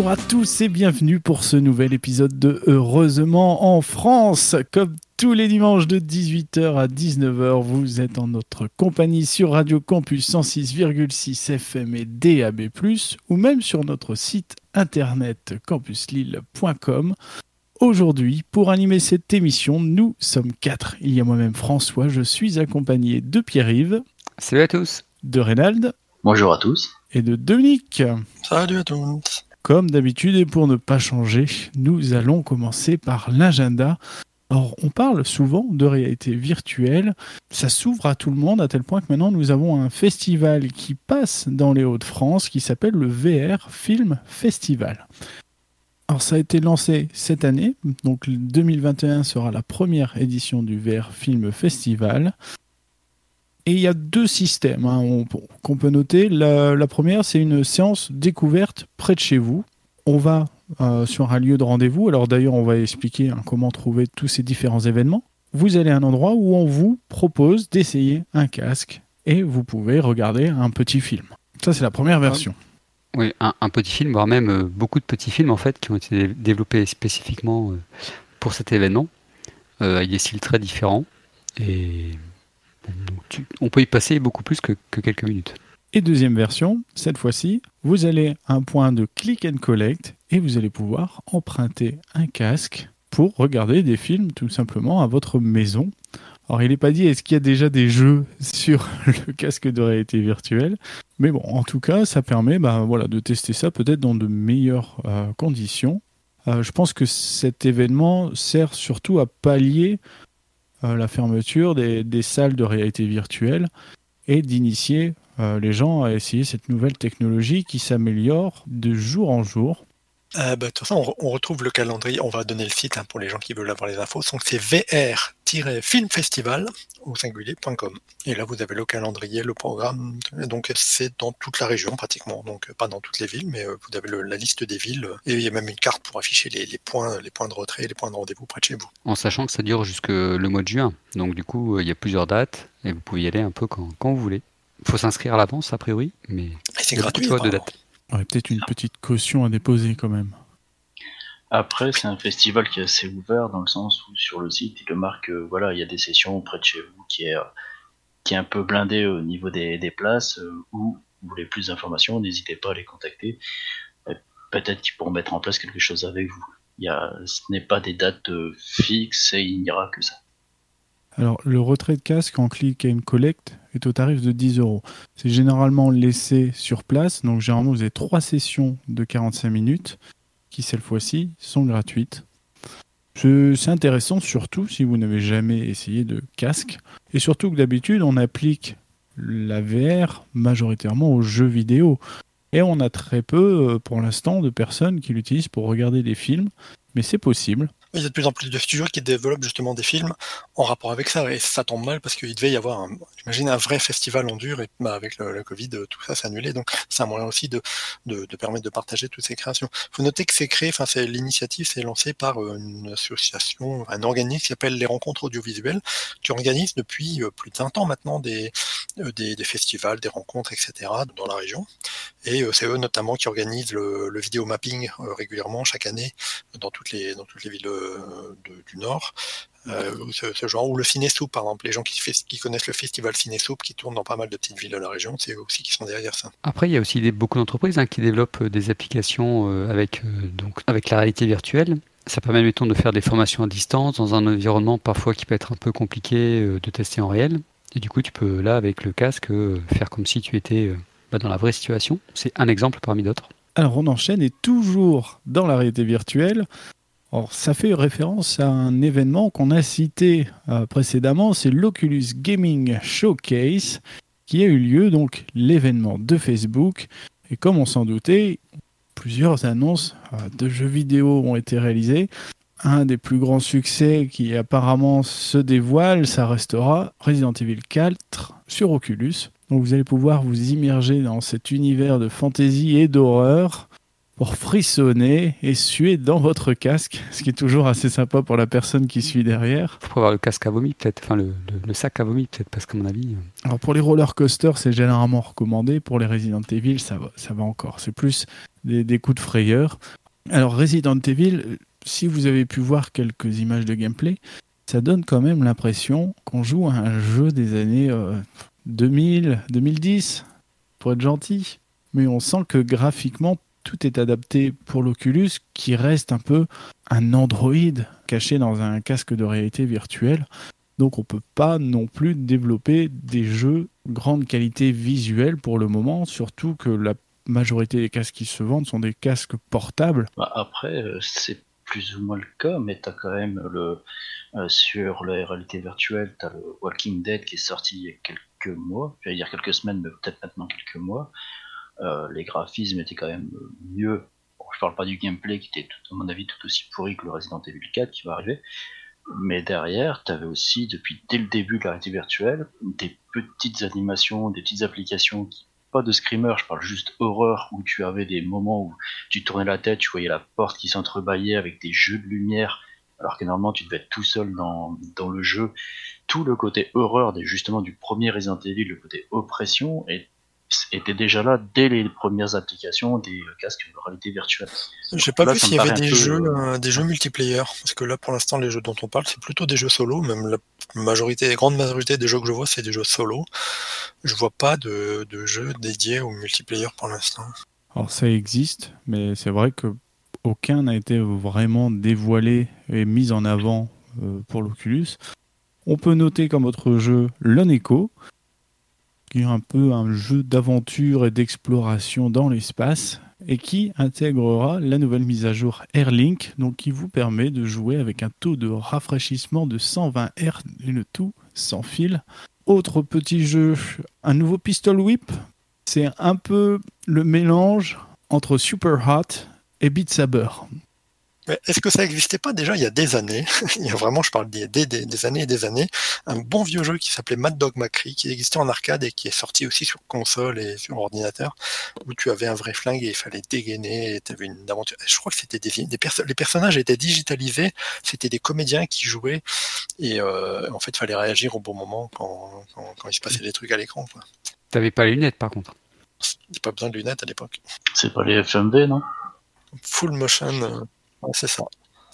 Bonjour à tous et bienvenue pour ce nouvel épisode de Heureusement en France. Comme tous les dimanches de 18h à 19h, vous êtes en notre compagnie sur Radio Campus 106,6 FM et DAB+, ou même sur notre site internet campuslille.com. Aujourd'hui, pour animer cette émission, nous sommes 4. Il y a moi-même François, je suis accompagné de Pierre-Yves. Salut à tous. De Reynald. Bonjour à tous. Et de Dominique. Salut à tous. Comme d'habitude, et pour ne pas changer, nous allons commencer par l'agenda. Alors, on parle souvent de réalité virtuelle. Ça s'ouvre à tout le monde, à tel point que maintenant, nous avons un festival qui passe dans les Hauts-de-France qui s'appelle le VR Film Festival. Alors, ça a été lancé cette année. Donc, 2021 sera la première édition du VR Film Festival. Et il y a deux systèmes qu'on peut noter. La première, c'est une séance découverte près de chez vous. On va sur un lieu de rendez-vous. Alors d'ailleurs, on va expliquer comment trouver tous ces différents événements. Vous allez à un endroit où on vous propose d'essayer un casque et vous pouvez regarder un petit film. Ça, c'est la première version. Oui, un petit film, voire même beaucoup de petits films en fait, qui ont été développés spécifiquement pour cet événement, avec des styles très différents. Et on peut y passer beaucoup plus que quelques minutes. Et deuxième version, cette fois-ci, vous allez à un point de click and collect et vous allez pouvoir emprunter un casque pour regarder des films tout simplement à votre maison. Alors il n'est pas dit est-ce qu'il y a déjà des jeux sur le casque de réalité virtuelle, mais bon, en tout cas, ça permet de tester ça peut-être dans de meilleures conditions. Je pense que cet événement sert surtout à pallier la fermeture des salles de réalité virtuelle et d'initier les gens à essayer cette nouvelle technologie qui s'améliore de jour en jour. De toute façon, on retrouve le calendrier, on va donner le site pour les gens qui veulent avoir les infos, donc c'est vr-filmfestival au singulier.com. Et là, vous avez le calendrier, le programme, donc c'est dans toute la région pratiquement, donc pas dans toutes les villes, mais vous avez la liste des villes, et il y a même une carte pour afficher les points de retrait et les points de rendez-vous près de chez vous. En sachant que ça dure jusque le mois de juin, donc du coup, il y a plusieurs dates, et vous pouvez y aller un peu quand vous voulez. Il faut s'inscrire à l'avance, a priori, mais et c'est il y a gratuit, beaucoup de dates. Ouais, peut-être une petite caution à déposer quand même. Après, c'est un festival qui est assez ouvert dans le sens où sur le site, il te marque il y a des sessions près de chez vous qui est un peu blindé au niveau des places. Où vous voulez plus d'informations, n'hésitez pas à les contacter. Peut-être qu'ils pourront mettre en place quelque chose avec vous. Ce n'est pas des dates fixes et il n'y aura que ça. Alors, le retrait de casque en click and collect est au tarif de 10 €. C'est généralement laissé sur place. Donc, généralement, vous avez 3 sessions de 45 minutes qui, cette fois-ci, sont gratuites. C'est intéressant, surtout si vous n'avez jamais essayé de casque. Et surtout que d'habitude, on applique la VR majoritairement aux jeux vidéo. Et on a très peu, pour l'instant, de personnes qui l'utilisent pour regarder des films. Mais c'est possible. Il y a de plus en plus de studios qui développent justement des films en rapport avec ça, et ça tombe mal parce qu'il devait y avoir j'imagine un vrai festival en dur, et avec le Covid, tout ça s'est annulé, donc c'est un moyen aussi de permettre de partager toutes ces créations. Il faut noter que l'initiative c'est lancé par une association, un organisme qui s'appelle les Rencontres Audiovisuelles, qui organise depuis plus de 20 ans maintenant des festivals, des rencontres, etc. dans la région, et c'est eux notamment qui organisent le vidéo mapping régulièrement chaque année dans toutes les villes du Nord, ce genre, ou le Ciné-Soup par exemple, les gens qui connaissent le festival Ciné-Soup qui tourne dans pas mal de petites villes de la région, c'est eux aussi qui sont derrière ça. Après, il y a aussi beaucoup d'entreprises qui développent des applications avec la réalité virtuelle. Ça permet, mettons, de faire des formations à distance dans un environnement parfois qui peut être un peu compliqué de tester en réel. Et du coup, tu peux, là, avec le casque, faire comme si tu étais dans la vraie situation. C'est un exemple parmi d'autres. Alors, on enchaîne, et toujours dans la réalité virtuelle. Alors, ça fait référence à un événement qu'on a cité précédemment, c'est l'Oculus Gaming Showcase, qui a eu lieu, donc l'événement de Facebook. Et comme on s'en doutait, plusieurs annonces de jeux vidéo ont été réalisées. Un des plus grands succès qui apparemment se dévoile, ça restera Resident Evil 4 sur Oculus. Donc vous allez pouvoir vous immerger dans cet univers de fantasy et d'horreur pour frissonner et suer dans votre casque, ce qui est toujours assez sympa pour la personne qui suit derrière. Faut avoir le casque à vomi peut-être, enfin le sac à vomi peut-être, parce qu'à mon avis... Alors pour les roller coasters, c'est généralement recommandé. Pour les Resident Evil, ça va encore. C'est plus des coups de frayeur. Alors Resident Evil, si vous avez pu voir quelques images de gameplay, ça donne quand même l'impression qu'on joue à un jeu des années 2000, 2010, pour être gentil. Mais on sent que graphiquement, tout est adapté pour l'Oculus, qui reste un peu un Android caché dans un casque de réalité virtuelle. Donc on ne peut pas non plus développer des jeux grande qualité visuelle pour le moment, surtout que la majorité des casques qui se vendent sont des casques portables. Après, c'est plus ou moins le cas, mais tu as quand même sur la réalité virtuelle, tu as le Walking Dead qui est sorti il y a quelques mois, j'allais dire quelques semaines, mais peut-être maintenant quelques mois. Les graphismes étaient quand même mieux. Bon, je parle pas du gameplay qui était, à mon avis, tout aussi pourri que le Resident Evil 4 qui va arriver. Mais derrière, tu avais aussi, dès le début de la réalité virtuelle, des petites animations, des petites applications, pas de screamer, je parle juste horreur, où tu avais des moments où tu tournais la tête, tu voyais la porte qui s'entrebâillait avec des jeux de lumière, alors que normalement tu devais être tout seul dans le jeu. Tout le côté horreur, justement du premier Resident Evil, le côté oppression, était déjà là dès les premières applications des casques de réalité virtuelle. J'ai pas vu s'il y avait des jeux multiplayer, parce que là pour l'instant les jeux dont on parle c'est plutôt des jeux solo, même la grande majorité des jeux que je vois c'est des jeux solo. Je vois pas de jeux dédiés au multiplayer pour l'instant. Alors ça existe, mais c'est vrai que aucun n'a été vraiment dévoilé et mis en avant pour l'Oculus. On peut noter comme autre jeu Lone Echo, qui est un peu un jeu d'aventure et d'exploration dans l'espace et qui intégrera la nouvelle mise à jour AirLink, donc qui vous permet de jouer avec un taux de rafraîchissement de 120 Hz et le tout sans fil. Autre petit jeu, un nouveau Pistol Whip. C'est un peu le mélange entre Super Hot et Beat Saber. Mais est-ce que ça n'existait pas déjà il y a des années? Il y a vraiment, je parle des années et des années, un bon vieux jeu qui s'appelait Mad Dog McCree, qui existait en arcade et qui est sorti aussi sur console et sur ordinateur, où tu avais un vrai flingue et il fallait dégainer, et tu avais une aventure. Je crois que c'était les personnages étaient digitalisés, c'était des comédiens qui jouaient, et en fait, il fallait réagir au bon moment quand il se passait des trucs à l'écran, quoi. T'avais pas les lunettes par contre? Il n'y a pas besoin de lunettes à l'époque. C'est pas les FMV, non? Full motion, ouais, c'est ça.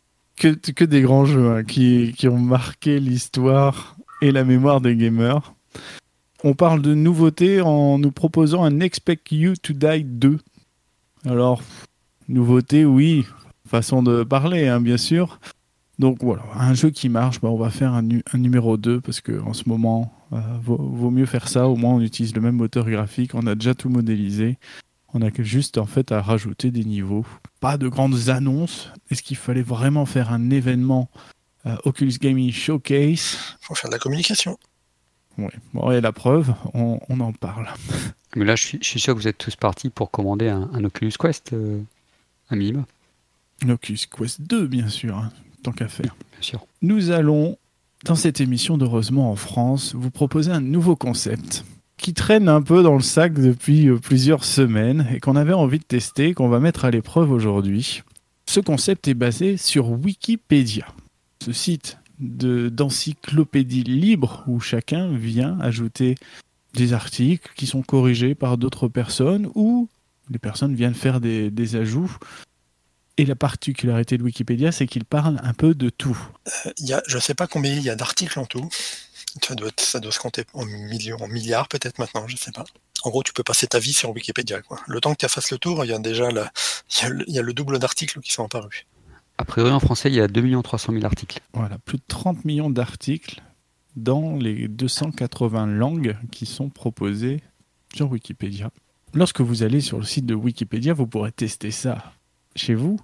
Que des grands jeux hein, qui ont marqué l'histoire et la mémoire des gamers. On parle de nouveautés en nous proposant un Expect You to Die 2. Alors, nouveauté, oui, façon de parler, hein, bien sûr. Donc voilà, un jeu qui marche, on va faire un numéro 2 parce qu'en ce moment, vaut mieux faire ça. Au moins, on utilise le même moteur graphique, on a déjà tout modélisé. On a juste en fait à rajouter des niveaux. Pas de grandes annonces. Est-ce qu'il fallait vraiment faire un événement Oculus Gaming Showcase? Il faut faire de la communication. Oui, bon, et la preuve, on en parle. Mais là, je suis sûr que vous êtes tous partis pour commander un Oculus Quest, un minimum. Un Oculus Quest 2, bien sûr, hein, tant qu'à faire. Bien sûr. Nous allons, dans cette émission d'Heureusement en France, vous proposer un nouveau concept qui traîne un peu dans le sac depuis plusieurs semaines et qu'on avait envie de tester, qu'on va mettre à l'épreuve aujourd'hui. Ce concept est basé sur Wikipédia, ce site d'encyclopédie libre où chacun vient ajouter des articles qui sont corrigés par d'autres personnes ou les personnes viennent faire des ajouts. Et la particularité de Wikipédia, c'est qu'il parle un peu de tout. Je ne sais pas combien il y a d'articles en tout. Ça doit se compter en milliards peut-être maintenant, je sais pas. En gros, tu peux passer ta vie sur Wikipédia, quoi. Le temps que tu fasses le tour, il y a déjà il y a le double d'articles qui sont apparus. A priori, en français, il y a 2 300 000 articles. Voilà, plus de 30 millions d'articles dans les 280 langues qui sont proposées sur Wikipédia. Lorsque vous allez sur le site de Wikipédia, vous pourrez tester ça chez vous.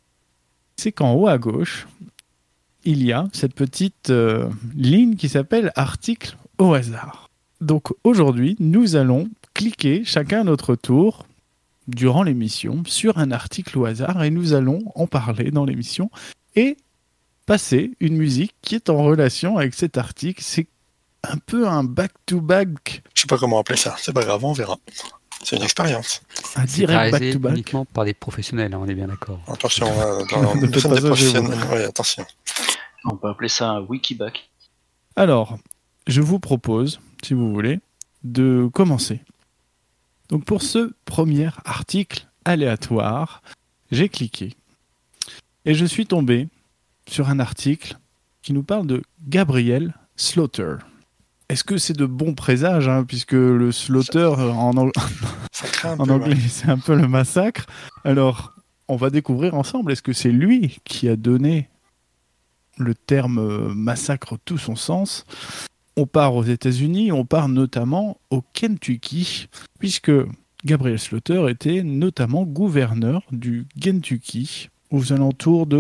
C'est qu'en haut à gauche, il y a cette petite ligne qui s'appelle « Article au hasard ». Donc aujourd'hui, nous allons cliquer chacun à notre tour, durant l'émission, sur un article au hasard et nous allons en parler dans l'émission et passer une musique qui est en relation avec cet article. C'est un peu un back-to-back. Je sais pas comment appeler ça, c'est pas grave, on verra. C'est une expérience. Un direct réalisé back-to-back. uniquement par des professionnels, hein, on est bien d'accord. Attention, Ne nous faites sommes pas des ça chez vous. professionnels. Ouais, attention. On peut appeler ça un wikiback. Alors, je vous propose, si vous voulez, de commencer. Donc pour ce premier article aléatoire, j'ai cliqué et je suis tombé sur un article qui nous parle de Gabriel Slaughter. Est-ce que c'est de bons présages, hein, puisque le slaughter Ça craint un en peu. anglais, Ouais. c'est un peu le massacre. Alors, on va découvrir ensemble, est-ce que c'est lui qui a donné le terme massacre tout son sens? On part aux États-Unis, on part notamment au Kentucky, puisque Gabriel Slaughter était notamment gouverneur du Kentucky aux alentours de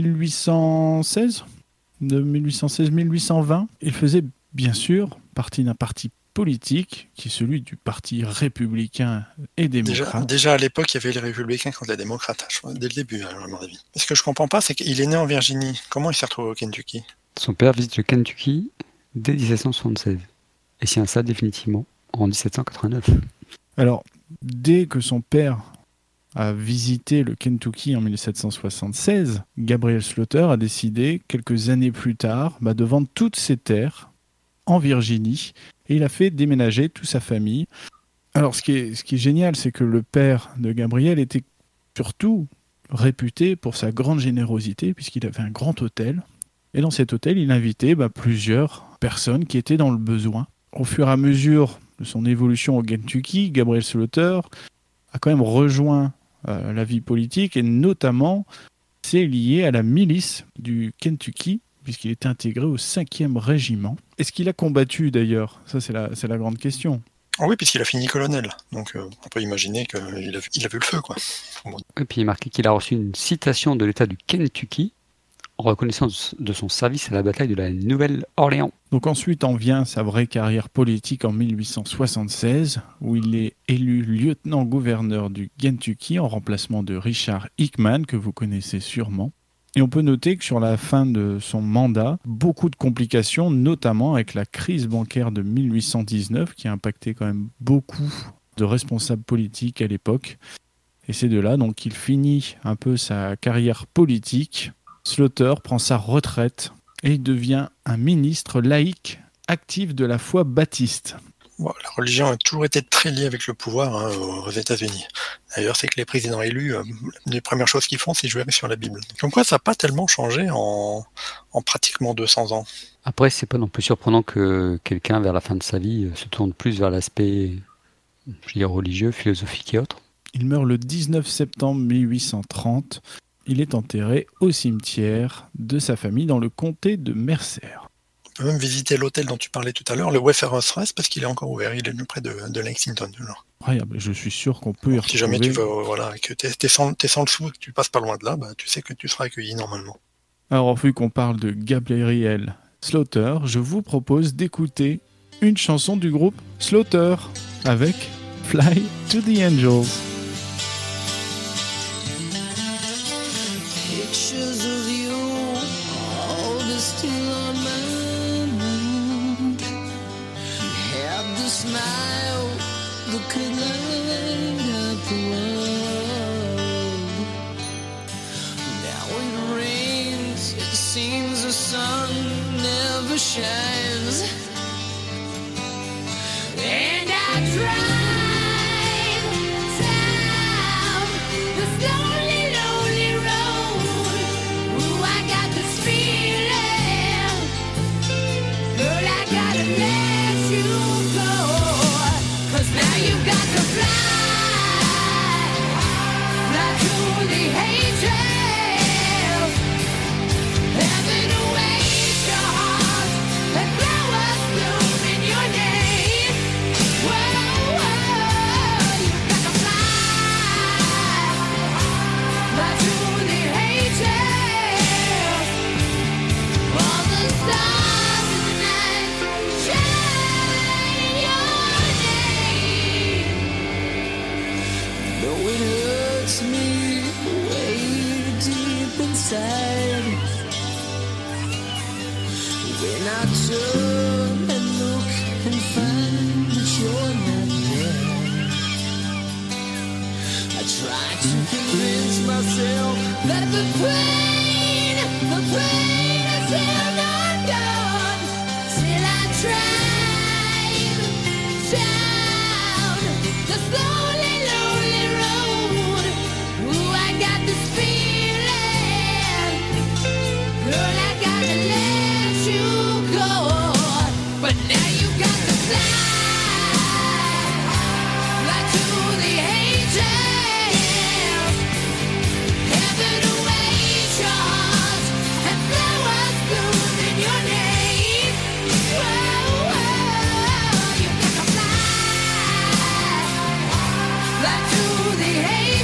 1816, de 1816-1820. Il faisait bien sûr partie d'un parti politique qui est celui du Parti républicain et démocrate. Déjà à l'époque, il y avait les républicains contre les démocrates, je crois, dès le début, à mon avis. Ce que je comprends pas, c'est qu'il est né en Virginie. Comment il s'est retrouvé au Kentucky? Son père visite le Kentucky dès 1776 et s'y installe définitivement en 1789. Alors, dès que son père a visité le Kentucky en 1776, Gabriel Slaughter a décidé, quelques années plus tard, de vendre toutes ses terres en Virginie, et il a fait déménager toute sa famille. Alors, ce qui est génial, c'est que le père de Gabriel était surtout réputé pour sa grande générosité, puisqu'il avait un grand hôtel. Et dans cet hôtel, il invitait plusieurs personnes qui étaient dans le besoin. Au fur et à mesure de son évolution au Kentucky, Gabriel Slaughter a quand même rejoint la vie politique, et notamment c'est lié à la milice du Kentucky, puisqu'il était intégré au 5e régiment. Est-ce qu'il a combattu d'ailleurs? Ça, c'est la grande question. Oh oui, puisqu'il a fini colonel. Donc on peut imaginer qu'il a vu le feu, quoi. Et puis il est marqué qu'il a reçu une citation de l'État du Kentucky en reconnaissance de son service à la bataille de la Nouvelle-Orléans. Donc ensuite en vient sa vraie carrière politique en 1876, où il est élu lieutenant-gouverneur du Kentucky en remplacement de Richard Hickman, que vous connaissez sûrement. Et on peut noter que sur la fin de son mandat, beaucoup de complications, notamment avec la crise bancaire de 1819, qui a impacté quand même beaucoup de responsables politiques à l'époque. Et c'est de là donc qu'il finit un peu sa carrière politique. Slaughter prend sa retraite et il devient un ministre laïque actif de la foi baptiste. Bon, la religion a toujours été très liée avec le pouvoir aux États-Unis. D'ailleurs, c'est que les présidents élus, les premières choses qu'ils font, c'est jouer sur la Bible. Comme quoi, ça n'a pas tellement changé en pratiquement 200 ans. Après, c'est pas non plus surprenant que quelqu'un, vers la fin de sa vie, se tourne plus vers l'aspect religieux, philosophique et autres. Il meurt le 19 septembre 1830. Il est enterré au cimetière de sa famille dans le comté de Mercer. On peut même visiter l'hôtel dont tu parlais tout à l'heure, le Wayfarer's Rest, parce qu'il est encore ouvert. Il est près de Lexington. Incroyable, je suis sûr qu'on peut y retrouver. Si jamais tu veux, que t'es sans le sou et que tu passes pas loin de là, tu sais que tu seras accueilli normalement. Alors, vu qu'on parle de Gabriel Slaughter, je vous propose d'écouter une chanson du groupe Slaughter avec Fly to the Angels. Pictures of you, all this still on my mind. You had the smile that could light up the world. Now it rains, it seems the sun never shines. And I drive down this lonely, lonely road. Ooh, I got this feeling, girl, I gotta let you go. 'Cause now you got to fly to the angels. Heaven awaits your heart and flowers bloom in your name. Whoa, whoa, you got to fly to the angels. All the stars in the night shine your name. Though it hurts me way deep inside, when I turn and look and find that you're not there, to convince myself that the pain is still not gone. Till I drive down the slowly, lonely road. Ooh, I got this feeling, girl, I gotta let you go. But now you got to fly to the angels. Heaven awaits your heart, and flowers bloom in your name. Whoa, whoa, you got to fly to the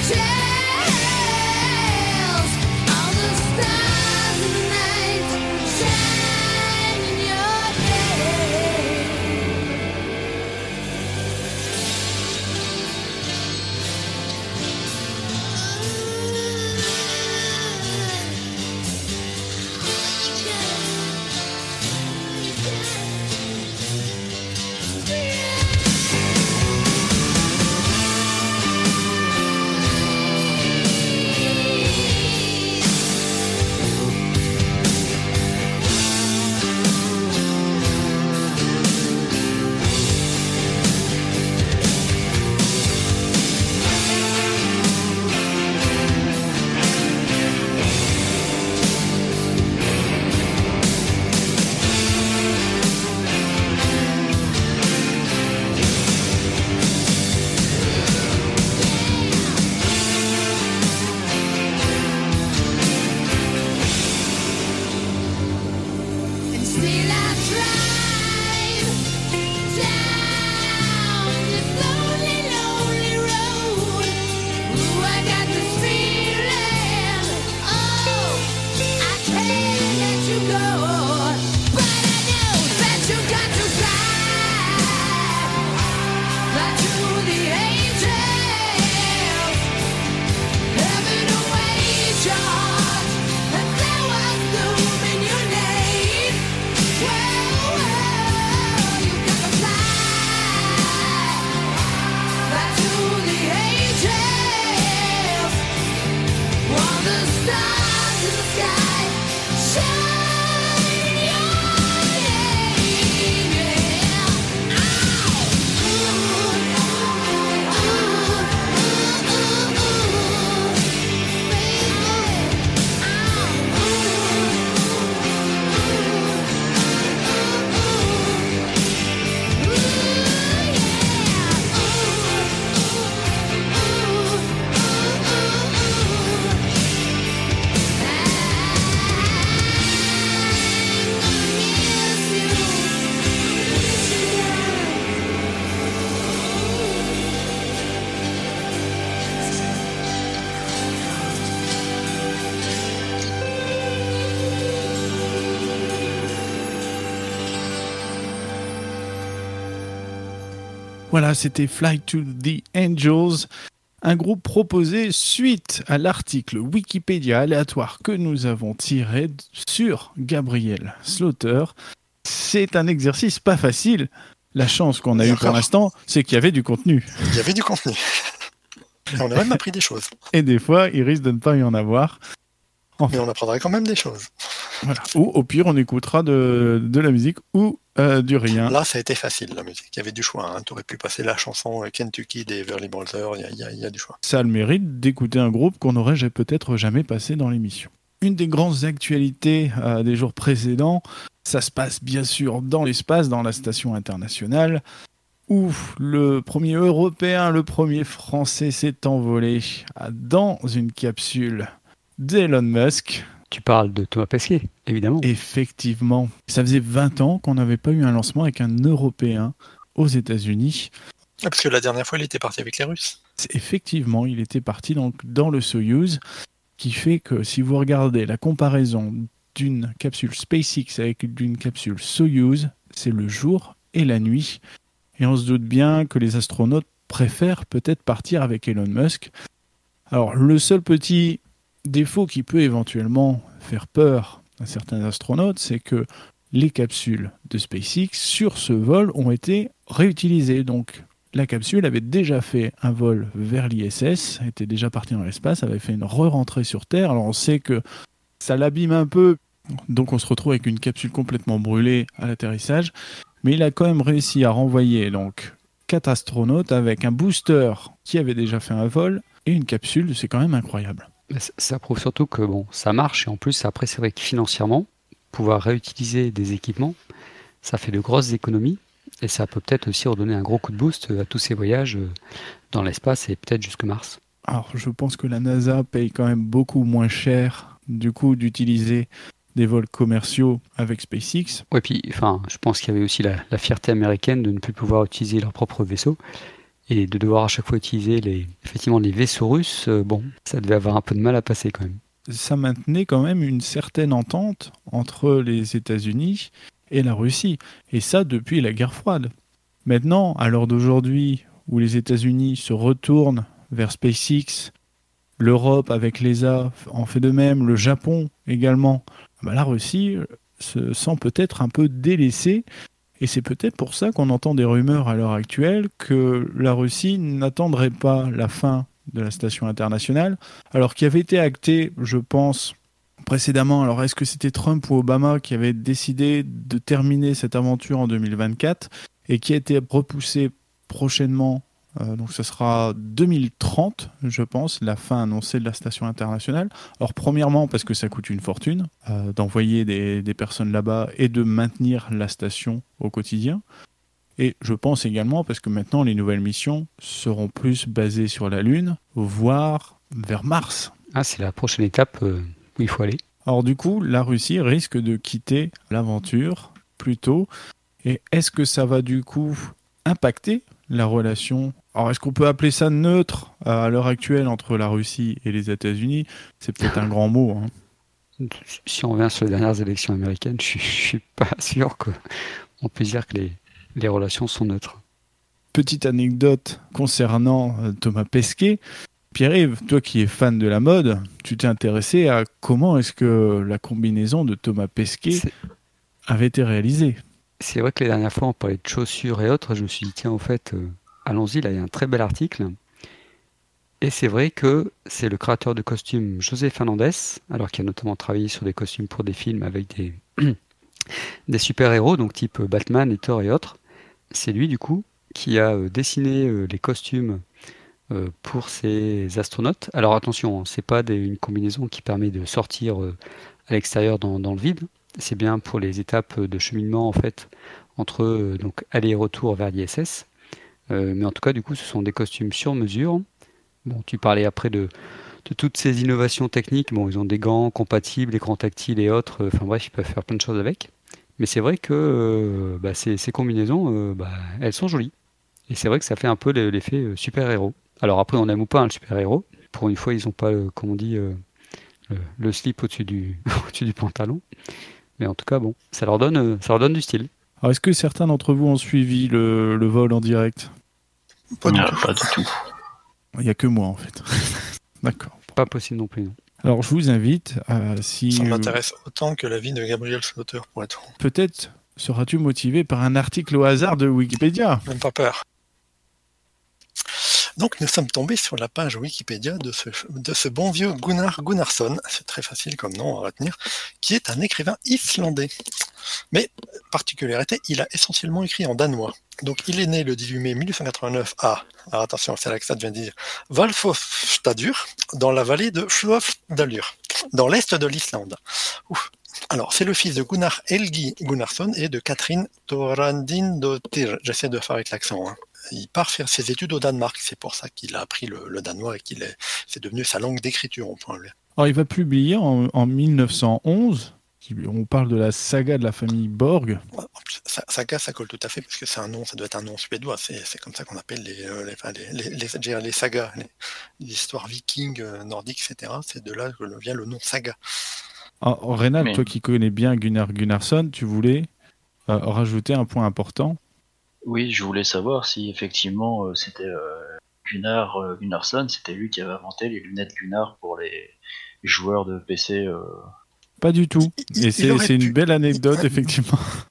angels. All the stars in the night shine in your name. And still I drive down this lonely, lonely road. Ooh, I got this feeling. Oh, I can't let you go. But I know that you got to fly to the angels. Heaven awaits your heart, and flowers bloom in your name. Whoa, whoa, you got to fly to the angels. While the stars in the sky shine in your name. Yeah. Voilà, c'était Fly to the Angels, un groupe proposé suite à l'article Wikipédia aléatoire que nous avons tiré sur Gabriel Slaughter. C'est un exercice pas facile. La chance qu'on a eue pour l'instant, c'est qu'il y avait du contenu. Il y avait du contenu. Et on a même appris des choses. Et des fois, il risque de ne pas y en avoir. Mais on apprendrait quand même des choses. Voilà. Ou au pire, on écoutera de la musique ou du rien. Là, ça a été facile, la musique. Il y avait du choix. Hein. Tu aurais pu passer la chanson Kentucky des Everly Brothers. Il y a du choix. Ça a le mérite d'écouter un groupe qu'on n'aurait peut-être jamais passé dans l'émission. Une des grandes actualités des jours précédents, ça se passe bien sûr dans l'espace, dans la station internationale, où le premier Européen, le premier Français s'est envolé dans une capsule d'Elon Musk. Tu parles de Thomas Pesquet, évidemment. Effectivement. Ça faisait 20 ans qu'on n'avait pas eu un lancement avec un Européen aux États-Unis. Ah, parce que la dernière fois, il était parti avec les Russes. Effectivement, il était parti donc dans le Soyouz, qui fait que si vous regardez la comparaison d'une capsule SpaceX avec une capsule Soyouz, c'est le jour et la nuit. Et on se doute bien que les astronautes préfèrent peut-être partir avec Elon Musk. Alors, le seul petit défaut qui peut éventuellement faire peur à certains astronautes, c'est que les capsules de SpaceX sur ce vol ont été réutilisées. Donc, la capsule avait déjà fait un vol vers l'ISS, était déjà partie dans l'espace, avait fait une re-rentrée sur Terre. Alors on sait que ça l'abîme un peu, donc on se retrouve avec une capsule complètement brûlée à l'atterrissage. Mais il a quand même réussi à renvoyer donc 4 astronautes avec un booster qui avait déjà fait un vol et une capsule. C'est quand même incroyable. Mais ça prouve surtout que bon, ça marche et en plus après c'est vrai que financièrement, pouvoir réutiliser des équipements, ça fait de grosses économies et ça peut peut-être aussi redonner un gros coup de boost à tous ces voyages dans l'espace et peut-être jusque Mars. Alors je pense que la NASA paye quand même beaucoup moins cher du coup d'utiliser des vols commerciaux avec SpaceX. Ouais, puis enfin, je pense qu'il y avait aussi la fierté américaine de ne plus pouvoir utiliser leur propre vaisseau et de devoir à chaque fois utiliser effectivement les vaisseaux russes. Bon, ça devait avoir un peu de mal à passer quand même. Ça maintenait quand même une certaine entente entre les États-Unis et la Russie. Et ça depuis la guerre froide. Maintenant, à l'heure d'aujourd'hui, où les États-Unis se retournent vers SpaceX, l'Europe avec l'ESA en fait de même, le Japon également, la Russie se sent peut-être un peu délaissée. Et c'est peut-être pour ça qu'on entend des rumeurs à l'heure actuelle que la Russie n'attendrait pas la fin de la station internationale, alors qui avait été acté, je pense, précédemment. Alors est-ce que c'était Trump ou Obama qui avait décidé de terminer cette aventure en 2024 et qui a été repoussé prochainement, donc ce sera 2030, je pense, la fin annoncée de la station internationale. Alors premièrement parce que ça coûte une fortune d'envoyer des personnes là-bas et de maintenir la station au quotidien. Et je pense également parce que maintenant les nouvelles missions seront plus basées sur la Lune, voire vers Mars. Ah, c'est la prochaine étape où il faut aller. Alors du coup, la Russie risque de quitter l'aventure plus tôt. Et est-ce que ça va du coup impacter la relation? Alors est-ce qu'on peut appeler ça neutre à l'heure actuelle entre la Russie et les États-Unis? C'est peut-être un grand mot, hein. Si on revient sur les dernières élections américaines, je suis pas sûr qu'on puisse dire que les relations sont neutres. Petite anecdote concernant Thomas Pesquet. Pierre-Yves, toi qui es fan de la mode, tu t'es intéressé à comment est-ce que la combinaison de Thomas Pesquet avait été réalisée. C'est vrai que les dernières fois on parlait de chaussures et autres, je me suis dit tiens au fait, allons-y, là il y a un très bel article. Et c'est vrai que c'est le créateur de costumes José Fernandez, alors qu'il a notamment travaillé sur des costumes pour des films avec des super-héros, donc type Batman et Thor et autres. C'est lui du coup qui a dessiné les costumes pour ces astronautes. Alors attention, hein, c'est pas une combinaison qui permet de sortir à l'extérieur dans le vide. C'est bien pour les étapes de cheminement en fait entre donc aller et retour vers l'ISS. Mais en tout cas, du coup, ce sont des costumes sur mesure. Bon, tu parlais après de toutes ces innovations techniques. Bon, ils ont des gants compatibles, écrans tactiles et autres. Enfin bref, ils peuvent faire plein de choses avec. Mais c'est vrai que ces combinaisons, elles sont jolies. Et c'est vrai que ça fait un peu l'effet super-héros. Alors après, on aime ou pas le super-héros. Pour une fois, ils n'ont pas, comme on dit, le slip au-dessus au-dessus du pantalon. Mais en tout cas, bon, ça leur donne du style. Alors est-ce que certains d'entre vous ont suivi le vol en direct? Pas du Ah, tout. pas du tout. Il n'y a que moi en fait. D'accord. Pas possible non plus, non. Alors je vous invite, si Ça m'intéresse autant que la vie de Gabriel Slaughter, pour être franc. peut-être seras-tu motivé par un article au hasard de Wikipédia. Même pas peur. Donc nous sommes tombés sur la page Wikipédia de ce bon vieux Gunnar Gunnarsson, c'est très facile comme nom à retenir, qui est un écrivain islandais. Mais, particularité, il a essentiellement écrit en danois. Donc il est né le 18 mai 1889 à, alors attention, c'est là que ça devient dire, Valfofstadur, dans la vallée de Hlöfdalur, dans l'est de l'Islande. Ouf. Alors, c'est le fils de Gunnar Helgi Gunnarsson et de Catherine Thorandindottir. J'essaie de faire avec l'accent, hein. Il part faire ses études au Danemark, c'est pour ça qu'il a appris le danois et c'est devenu sa langue d'écriture, on peut enlever. Alors il va publier en 1911, on parle de la saga de la famille Borg. Saga, ça colle tout à fait parce que c'est un nom, ça doit être un nom suédois. C'est comme ça qu'on appelle les sagas, les histoires vikings, nordiques, etc. C'est de là que vient le nom saga. Alors, Rénal, Mais- toi qui connais bien Gunnar Gunnarsson, tu voulais rajouter un point important. Oui, je voulais savoir si effectivement c'était Gunnar Gunnarsson, c'était lui qui avait inventé les lunettes Gunnar pour les joueurs de PC. Pas du tout. Et Il aurait c'est une pu. belle anecdote, effectivement.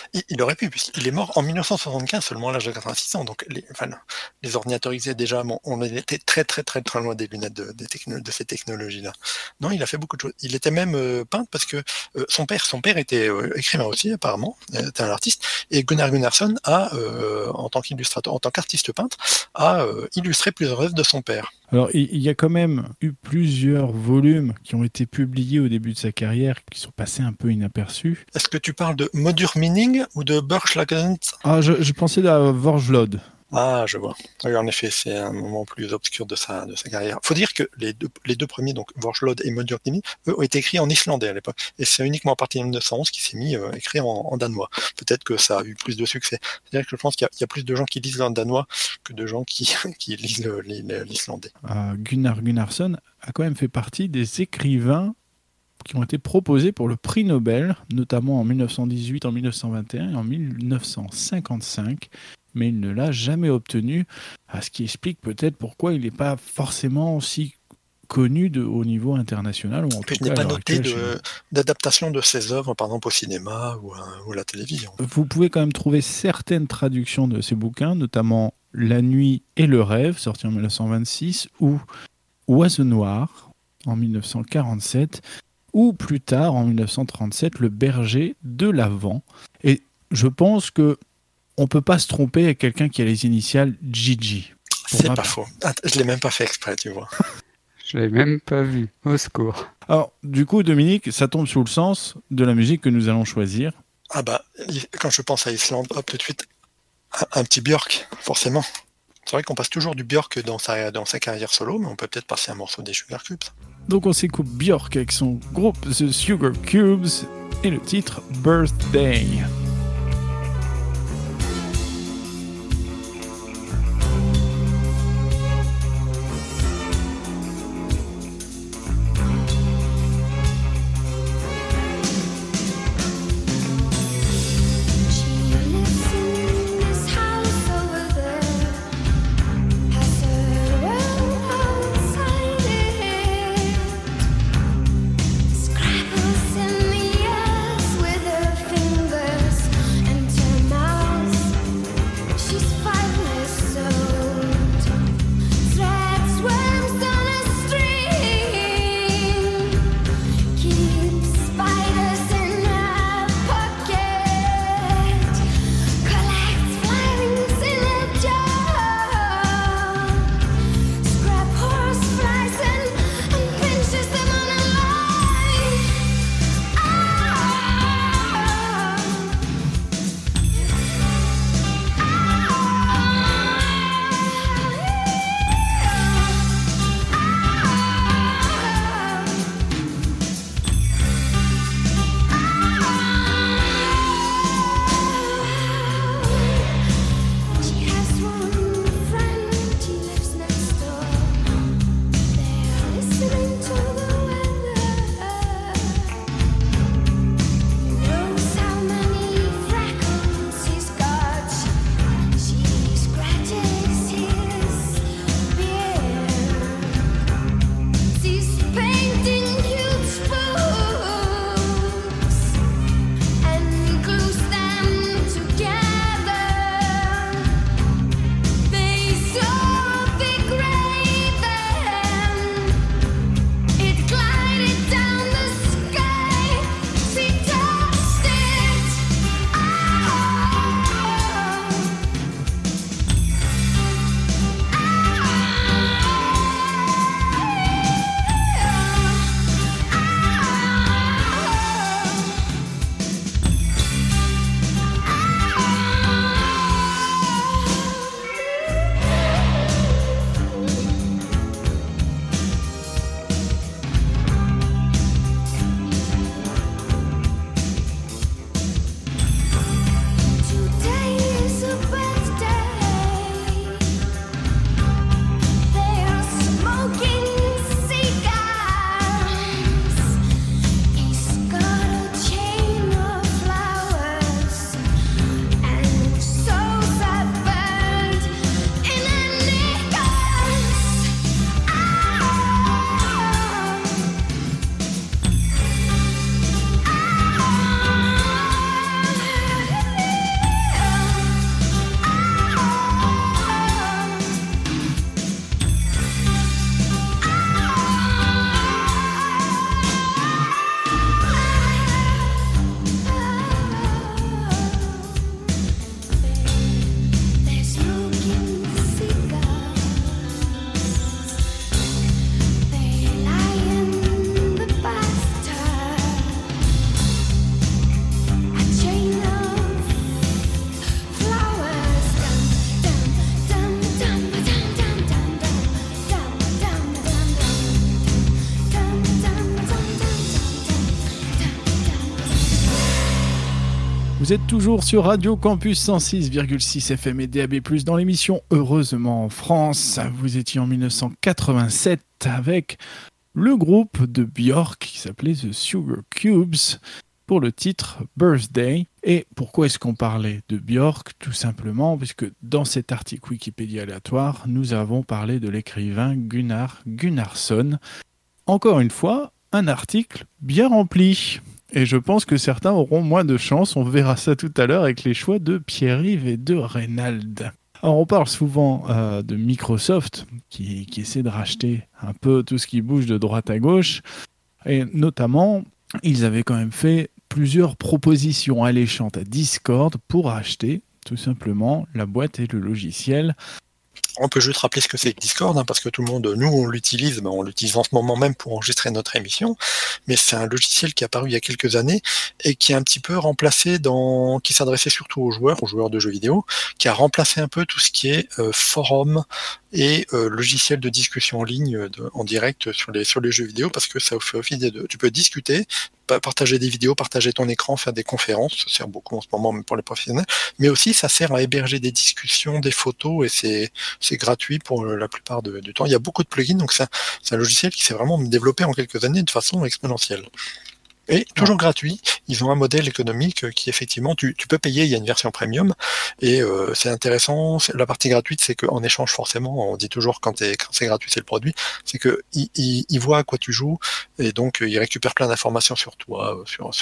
Il aurait pu, puisqu'il est mort en 1975, seulement à l'âge de 86 ans. Donc les ordinateurs XP, déjà, bon, on était très très très très loin des lunettes de ces technologies-là. Non, il a fait beaucoup de choses. Il était même peintre parce que son père était écrivain aussi, apparemment, était un artiste, et Gunnar Gunnarsson a, en tant qu'illustrateur, en tant qu'artiste peintre, a illustré plusieurs œuvres de son père. Alors, il y a quand même eu plusieurs volumes qui ont été publiés au début de sa carrière, qui sont passés un peu inaperçus. Est-ce que tu parles de Modur Mining ou de Burschlagen? Ah, je pensais à Vorgelod. Ah, je vois. Oui, en effet, c'est un moment plus obscur de sa carrière. Faut dire que les deux premiers, donc Vorslod et Modur Mining, eux, ont été écrits en islandais à l'époque. Et c'est uniquement à partir de 1911 qu'il s'est mis écrit en danois. Peut-être que ça a eu plus de succès. C'est-à-dire que je pense qu'il y a plus de gens qui lisent le danois que de gens qui lisent l'islandais. Gunnar Gunnarsson a quand même fait partie des écrivains qui ont été proposés pour le prix Nobel, notamment en 1918, en 1921 et en 1955, mais il ne l'a jamais obtenu, ce qui explique peut-être pourquoi il n'est pas forcément si connu au niveau international. Ou en tout Je cas, n'ai à pas l'heure noté actuelle, d'adaptation de ses œuvres, par exemple au cinéma ou à la télévision. Vous pouvez quand même trouver certaines traductions de ses bouquins, notamment La nuit et le rêve, sorti en 1926, ou Oiseau noir, en 1947, ou plus tard, en 1937, Le berger de l'Avent. Et je pense que on peut pas se tromper avec quelqu'un qui a les initiales Gigi. C'est pas faux. Je l'ai même pas fait exprès, tu vois. Je l'avais même pas vu. Au secours. Alors, du coup, Dominique, ça tombe sous le sens de la musique que nous allons choisir. Ah bah, quand je pense à Islande, hop, tout de suite, un petit Björk, forcément. C'est vrai qu'on passe toujours du Björk dans sa carrière solo, mais on peut peut-être passer un morceau des Sugar Cubes. Donc on s'écoute Björk avec son groupe The Sugar Cubes et le titre Birthday. Scrabbles in the earth with her fingers. Vous êtes toujours sur Radio Campus 106,6 FM et DAB+, dans l'émission Heureusement en France. Vous étiez en 1987 avec le groupe de Björk qui s'appelait The Sugar Cubes pour le titre Birthday. Et pourquoi est-ce qu'on parlait de Björk? Tout simplement puisque dans cet article Wikipédia aléatoire, nous avons parlé de l'écrivain Gunnar Gunnarsson. Encore une fois, un article bien rempli. Et je pense que certains auront moins de chance. On verra ça tout à l'heure avec les choix de Pierre-Yves et de Reynald. Alors on parle souvent de Microsoft qui essaie de racheter un peu tout ce qui bouge de droite à gauche. Et notamment, ils avaient quand même fait plusieurs propositions alléchantes à Discord pour acheter tout simplement la boîte et le logiciel. On peut juste rappeler ce que c'est que Discord, parce que tout le monde, nous, on l'utilise en ce moment même pour enregistrer notre émission, mais c'est un logiciel qui est apparu il y a quelques années et qui est un petit peu remplacé qui s'adressait surtout aux joueurs de jeux vidéo, qui a remplacé un peu tout ce qui est forum et logiciel de discussion en ligne en direct sur les jeux vidéo, parce que ça fait office des deux. Tu peux discuter, partager des vidéos, partager ton écran, faire des conférences, ça sert beaucoup en ce moment même pour les professionnels, mais aussi ça sert à héberger des discussions, des photos, et c'est gratuit pour la plupart du temps. Il y a beaucoup de plugins, donc c'est un logiciel qui s'est vraiment développé en quelques années de façon exponentielle. Et toujours gratuit, ils ont un modèle économique qui effectivement, tu peux payer, il y a une version premium, et c'est intéressant, la partie gratuite, c'est qu'en échange forcément, on dit toujours quand c'est gratuit, c'est le produit, c'est que il voit à quoi tu joues, et donc il récupère plein d'informations sur toi, sur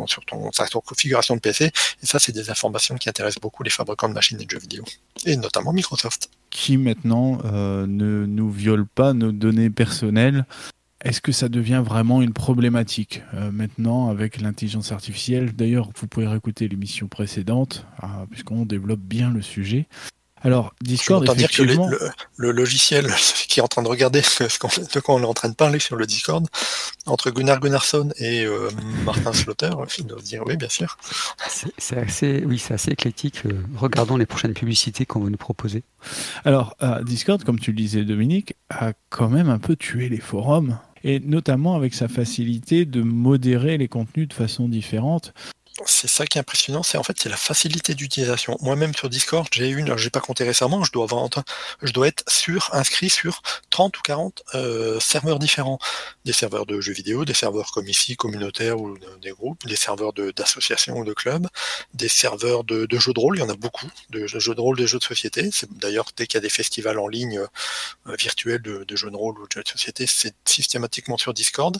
ta configuration de PC, et ça c'est des informations qui intéressent beaucoup les fabricants de machines et de jeux vidéo, et notamment Microsoft. Qui maintenant ne nous viole pas nos données personnelles. Est-ce que ça devient vraiment une problématique maintenant avec l'intelligence artificielle? D'ailleurs, vous pouvez réécouter l'émission précédente, puisqu'on développe bien le sujet. Alors, Discord, effectivement... dire que le logiciel qui est en train de regarder de quoi on est en train de parler sur le Discord, entre Gunnar Gunnarsson et Martin Slaughter, il doit se dire oui, bien sûr. C'est assez éclectique. Regardons les prochaines publicités qu'on va nous proposer. Alors, Discord, comme tu le disais, Dominique, a quand même un peu tué les forums, et notamment avec sa facilité de modérer les contenus de façon différente. C'est ça qui est impressionnant, c'est la facilité d'utilisation. Moi-même sur Discord, j'ai pas compté récemment, je dois être inscrit sur 30 ou 40 serveurs différents. Des serveurs de jeux vidéo, des serveurs comme ici, communautaires ou des groupes, des serveurs d'associations ou de clubs, des serveurs de jeux de rôle, il y en a beaucoup, de jeux de rôle, de jeux de société. D'ailleurs, dès qu'il y a des festivals en ligne virtuels de jeux de rôle ou de jeux de société, c'est systématiquement sur Discord.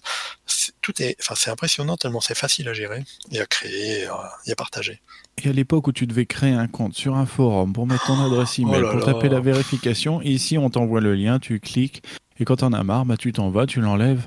C'est impressionnant tellement c'est facile à gérer et à créer et à partager. Et à l'époque où tu devais créer un compte sur un forum pour mettre ton adresse email, pour taper la vérification, et ici on t'envoie le lien, tu cliques, et quand t'en as marre, tu t'en vas, tu l'enlèves.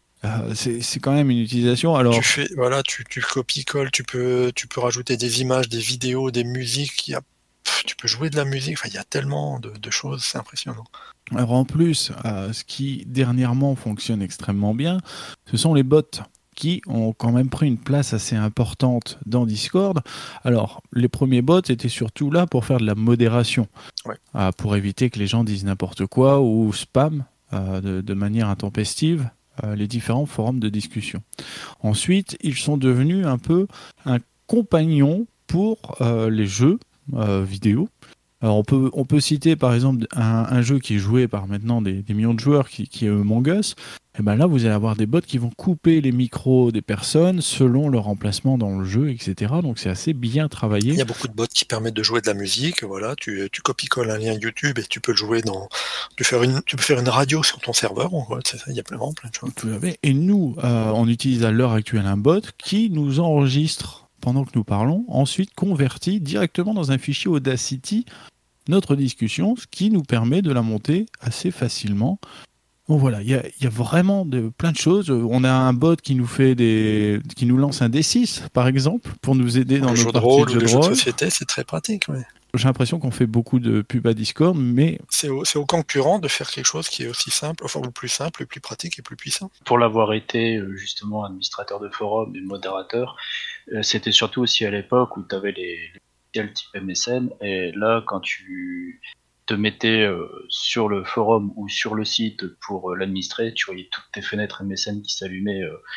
C'est quand même une utilisation. Alors tu copies-colles, tu peux rajouter des images, des vidéos, des musiques, tu peux jouer de la musique, il y a tellement de choses, c'est impressionnant. Alors en plus, ce qui dernièrement fonctionne extrêmement bien, ce sont les bots qui ont quand même pris une place assez importante dans Discord. Alors, les premiers bots étaient surtout là pour faire de la modération, pour éviter que les gens disent n'importe quoi ou spam de manière intempestive les différents forums de discussion. Ensuite, ils sont devenus un peu un compagnon pour les jeux vidéo. Alors on peut citer par exemple un jeu qui est joué par maintenant des millions de joueurs qui est Among Us. Et ben là vous allez avoir des bots qui vont couper les micros des personnes selon leur emplacement dans le jeu, etc. Donc c'est assez bien travaillé. Il y a beaucoup de bots qui permettent de jouer de la musique. Voilà, tu copies-colles un lien YouTube et tu peux le jouer tu peux faire une radio sur ton serveur. C'est ça, il y a plein de choses. Et nous, on utilise à l'heure actuelle un bot qui nous enregistre pendant que nous parlons, ensuite convertit directement dans un fichier Audacity notre discussion, ce qui nous permet de la monter assez facilement. Bon voilà, il y a vraiment plein de choses. On a un bot qui nous lance un D6, par exemple, pour nous aider dans nos parties de jeux de rôle. De société, c'est très pratique. Ouais. J'ai l'impression qu'on fait beaucoup de pub à Discord, mais... C'est aux concurrents de faire quelque chose qui est aussi simple, le plus simple, le plus pratique et plus puissant. Pour l'avoir été, justement, administrateur de forum et modérateur, c'était surtout aussi à l'époque où tu avais les logiciels type MSN, et là, quand tu te mettais sur le forum ou sur le site pour l'administrer, tu voyais toutes tes fenêtres MSN qui s'allumaient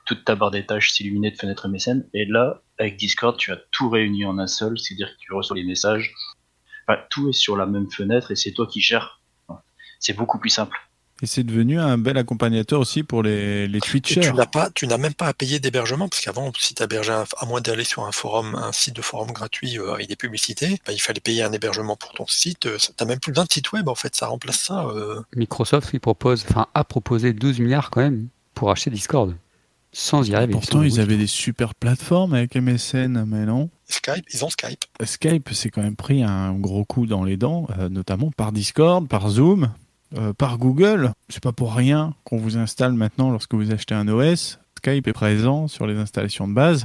toute ta barre des tâches s'illuminer de fenêtres MSN. Et là, avec Discord, tu as tout réuni en un seul, c'est-à-dire que tu reçois les messages. Enfin, tout est sur la même fenêtre et c'est toi qui gères. C'est beaucoup plus simple. Et c'est devenu un bel accompagnateur aussi pour les Et Twitchers. tu n'as même pas à payer d'hébergement, parce qu'avant, si tu hébergeais, à moins d'aller sur un site de forum gratuit avec des publicités, il fallait payer un hébergement pour ton site. Tu n'as même plus besoin de site web, en fait, ça remplace ça. Microsoft a proposé 12 milliards quand même pour acheter Discord. Sans y arriver. Pourtant, ils avaient des super plateformes avec MSN, mais non. Skype, ils ont Skype. Skype s'est quand même pris un gros coup dans les dents, notamment par Discord, par Zoom, par Google. C'est pas pour rien qu'on vous installe maintenant lorsque vous achetez un OS. Skype est présent sur les installations de base.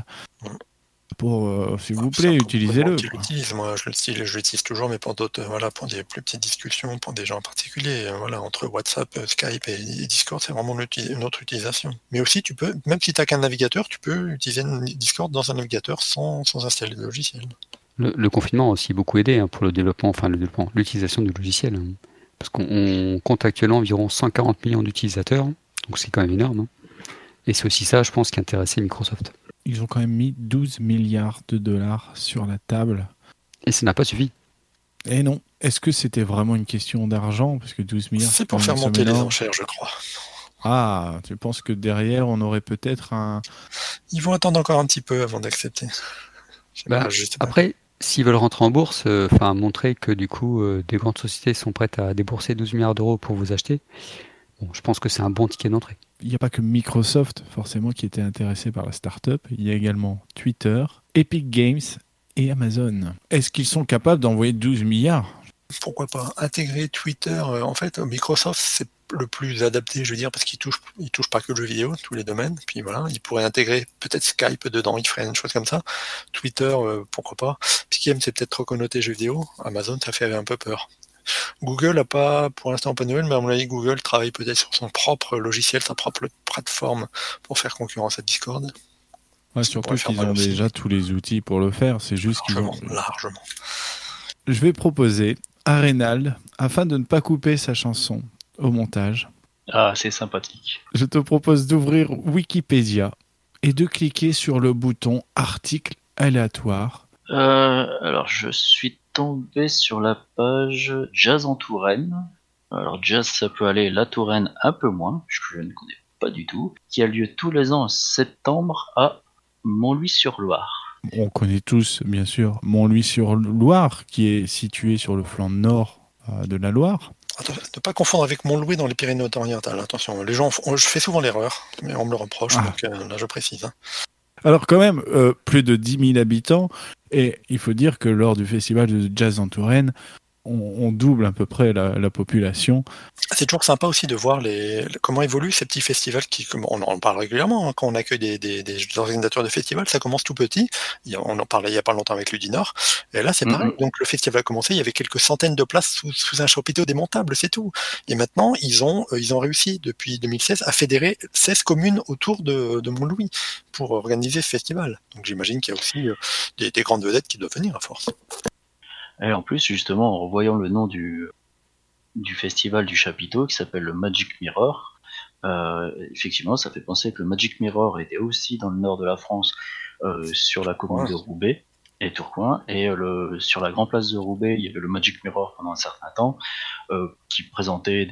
Pour, s'il vous plaît, utilisez-le. Moi, je l'utilise toujours, mais pour d'autres, pour des plus petites discussions, pour des gens en particulier. Entre WhatsApp, Skype et Discord, c'est vraiment une autre utilisation. Mais aussi, tu peux, même si tu n'as qu'un navigateur, tu peux utiliser Discord dans un navigateur sans installer de logiciel. Le confinement a aussi beaucoup aidé pour l'utilisation du logiciel. Parce qu'on compte actuellement environ 140 millions d'utilisateurs, donc c'est quand même énorme. Et c'est aussi ça, je pense, qui intéressait Microsoft. Ils ont quand même mis 12 milliards de dollars sur la table. Et ça n'a pas suffi. Et non. Est-ce que c'était vraiment une question d'argent? Parce que 12 milliards... C'est pour faire monter les enchères, je crois. Ah, tu penses que derrière, on aurait peut-être un... Ils vont attendre encore un petit peu avant d'accepter. Après, s'ils veulent rentrer en bourse, montrer que du coup, des grandes sociétés sont prêtes à débourser 12 milliards d'euros pour vous acheter, je pense que c'est un bon ticket d'entrée. Il n'y a pas que Microsoft, forcément, qui était intéressé par la start-up. Il y a également Twitter, Epic Games et Amazon. Est-ce qu'ils sont capables d'envoyer 12 milliards? Pourquoi pas intégrer Twitter? En fait, Microsoft, c'est le plus adapté, je veux dire, parce qu'il touche pas que le jeu vidéo, tous les domaines. Puis voilà, il pourrait intégrer peut-être Skype dedans, il ferait une chose comme ça. Twitter, pourquoi pas. Epic Games, c'est peut-être trop connoté jeu vidéo. Amazon, ça fait un peu peur. Google n'a pas, pour l'instant, pas de nouvelles, mais à mon avis, Google travaille peut-être sur son propre logiciel, sa propre plateforme pour faire concurrence à Discord. Ouais, surtout qu'ils ont déjà tous les outils pour le faire, c'est juste largement. Je vais proposer à Reynald, afin de ne pas couper sa chanson au montage. Ah, c'est sympathique. Je te propose d'ouvrir Wikipédia et de cliquer sur le bouton article aléatoire. Alors, je suis tombé sur la page Jazz en Touraine. Alors, Jazz, ça peut aller, la Touraine un peu moins, je ne connais pas du tout, qui a lieu tous les ans en septembre à Montlouis-sur-Loire. On connaît tous, bien sûr, Montlouis-sur-Loire, qui est situé sur le flanc nord de la Loire. Attends, ne pas confondre avec Montlouis dans les Pyrénées-Orientales, attention. Les gens, je fais souvent l'erreur, mais on me le reproche, donc là je précise. Alors quand même, plus de 10 000 habitants, et il faut dire que lors du festival de jazz en Touraine, on double à peu près la population. C'est toujours sympa aussi de voir comment évoluent ces petits festivals on en parle régulièrement quand on accueille des organisateurs de festivals, ça commence tout petit. On en parlait il n'y a pas longtemps avec Ludinor, et là c'est pareil. Donc le festival a commencé, il y avait quelques centaines de places sous un chapiteau démontable, c'est tout. Et maintenant ils ont réussi depuis 2016 à fédérer 16 communes autour de Montlouis pour organiser ce festival. Donc j'imagine qu'il y a aussi des grandes vedettes qui doivent venir à force. Et en plus, justement, en revoyant le nom du festival du chapiteau, qui s'appelle le Magic Mirror, effectivement, ça fait penser que le Magic Mirror était aussi dans le nord de la France, sur la commune de Roubaix et Tourcoing, et sur la grande place de Roubaix, il y avait le Magic Mirror pendant un certain temps, qui présentait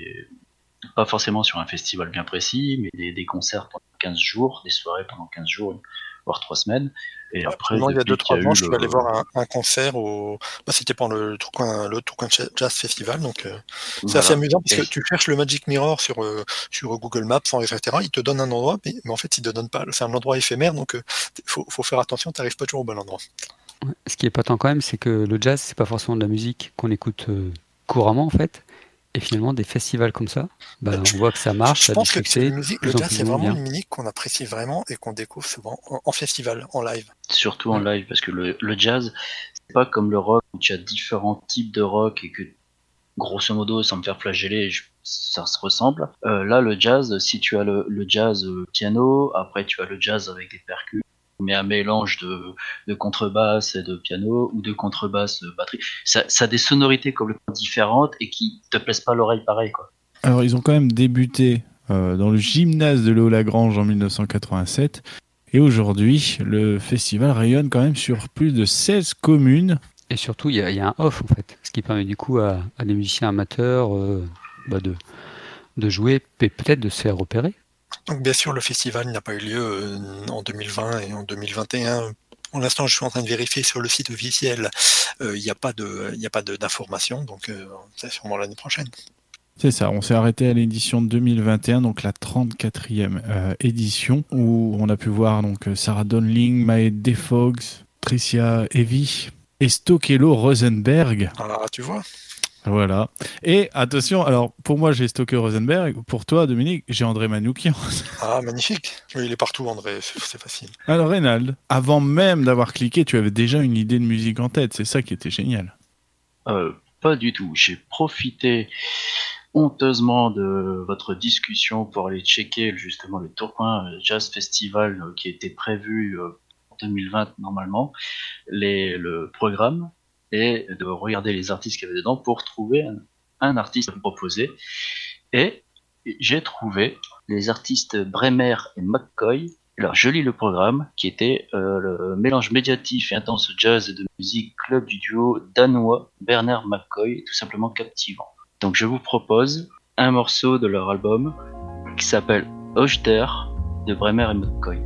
pas forcément sur un festival bien précis, mais des concerts pendant 15 jours, des soirées pendant 15 jours, voire 3 semaines. Et après, il y a 2-3 ans, je suis allé voir un concert c'était pendant le Tourcoing Jazz Festival, donc c'est assez amusant parce que tu cherches le Magic Mirror sur Google Maps, etc. Il te donne un endroit, mais en fait, il te donne pas. C'est un endroit éphémère, donc faut faire attention, tu n'arrives pas toujours au bon endroit. Ce qui est patent quand même, c'est que le jazz, c'est pas forcément de la musique qu'on écoute couramment, en fait. Et finalement, des festivals comme ça, on voit que ça marche. Je pense que le jazz, c'est vraiment une musique qu'on apprécie vraiment et qu'on découvre souvent en festival, en live. Surtout en live, parce que le jazz, c'est pas comme le rock où tu as différents types de rock et que, grosso modo, sans me faire flageller, ça se ressemble. Là, le jazz, si tu as le jazz piano, après tu as le jazz avec des percus, mais un mélange de contrebasse et de piano, ou de contrebasse batterie. Ça a des sonorités complètement différentes et qui te plaisent pas l'oreille pareil, quoi. Alors, ils ont quand même débuté dans le gymnase de Léo-Lagrange en 1987. Et aujourd'hui, le festival rayonne quand même sur plus de 16 communes. Et surtout, il y a un off, en fait, ce qui permet du coup à des musiciens amateurs de jouer et peut-être de se faire repérer. Donc bien sûr, le festival n'a pas eu lieu en 2020 et en 2021. Pour l'instant, je suis en train de vérifier sur le site officiel. Il n'y a pas d'informations, donc c'est sûrement l'année prochaine. C'est ça, on s'est arrêté à l'édition de 2021, donc la 34e édition, où on a pu voir donc Sarah Donling, Mae Defogs, Tricia Heavy et Stokelo Rosenberg. Ah, tu vois. Voilà. Et attention, alors pour moi j'ai Stokelo Rosenberg, pour toi Dominique, j'ai André Manoukian. Ah, magnifique. Oui, il est partout, André, c'est facile. Alors Reynald, avant même d'avoir cliqué, tu avais déjà une idée de musique en tête, c'est ça qui était génial. Pas du tout. J'ai profité honteusement de votre discussion pour aller checker justement le Tourcoing Jazz Festival qui était prévu en 2020 normalement, le programme, et de regarder les artistes qu'il y avait dedans pour trouver un artiste à me proposer. Et j'ai trouvé les artistes Bremer et McCoy. Alors je lis le programme qui était le mélange médiatif et intense jazz et de musique club du duo danois Bernard McCoy, tout simplement captivant. Donc je vous propose un morceau de leur album qui s'appelle Ochter de Bremer et McCoy.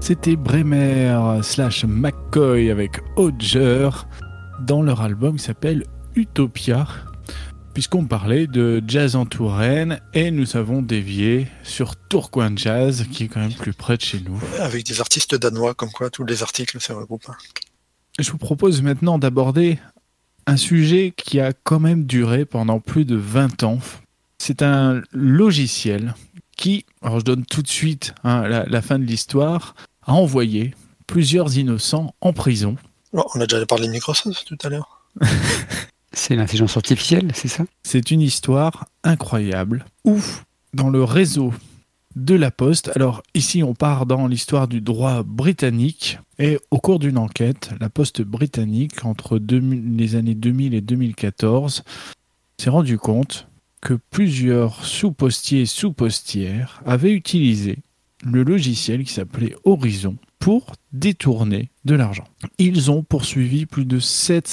C'était Bremer / McCoy avec Odger dans leur album qui s'appelle Utopia, puisqu'on parlait de jazz en Touraine et nous avons dévié sur Tourcoing Jazz qui est quand même plus près de chez nous. Avec des artistes danois, comme quoi tous les articles se regroupent. Je vous propose maintenant d'aborder un sujet qui a quand même duré pendant plus de 20 ans. C'est un logiciel qui, alors je donne tout de suite la fin de l'histoire, a envoyé plusieurs innocents en prison. Oh, on a déjà parlé de Microsoft tout à l'heure. C'est l'intelligence artificielle, c'est ça? C'est une histoire incroyable où, dans le réseau de la Poste, alors ici on part dans l'histoire du droit britannique, et au cours d'une enquête, la Poste britannique, entre les années 2000 et 2014, s'est rendu compte que plusieurs sous-postiers et sous-postières avaient utilisé le logiciel qui s'appelait Horizon pour détourner de l'argent. Ils ont poursuivi plus de